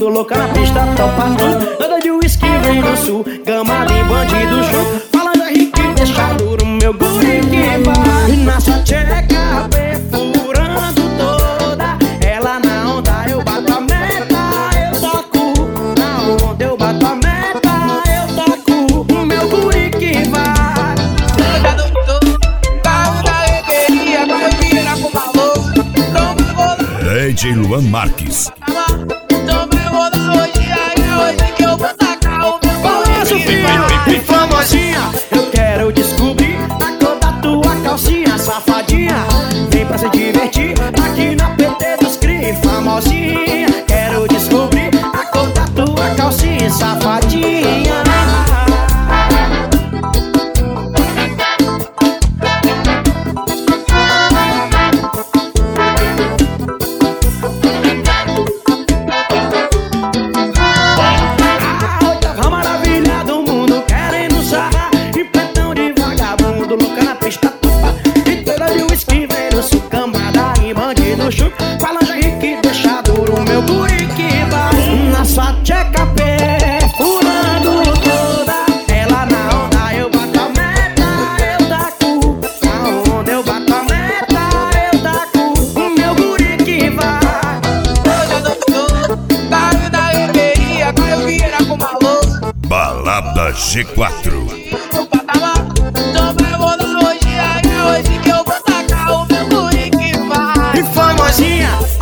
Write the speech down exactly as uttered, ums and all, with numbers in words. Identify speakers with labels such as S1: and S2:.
S1: vagabundo, louca na pista, topa tudo. Anda de uísque, vem no sul, gama de bandido junto. Falando Henrique, deixa duro, meu guri que vai. E na sua tcheca, perfurando toda. Ela na onda, eu bato a meta, eu taco. Na onda, eu bato a meta, eu taco. O meu guri que vai.
S2: D J Luan Marques.
S3: Então vai rodar hoje, aí hoje que eu vou tacar o meu
S1: Balanço, filho, famosinha. Eu quero descobrir a cor da tua calcinha, safadinha. Vem pra se divertir aqui na P T dos Cri, famosinha. Quero descobrir a cor da tua calcinha, safadinha. Falando Henrique, deixa duro, meu guri que vai. Na sua tcheca, perfurando toda. Ela na onda, eu bato a meta, eu taco. Na onda, eu bato a meta, eu taco. O meu guri que vai.
S3: Hoje eu tô todo, caiu da reveria, caiu vira com maluco.
S2: Balada G quatro.
S3: No patamar, então vai rodar hoje, aí hoje que eu vou tacar o meu guri que vai.
S1: E famosinha.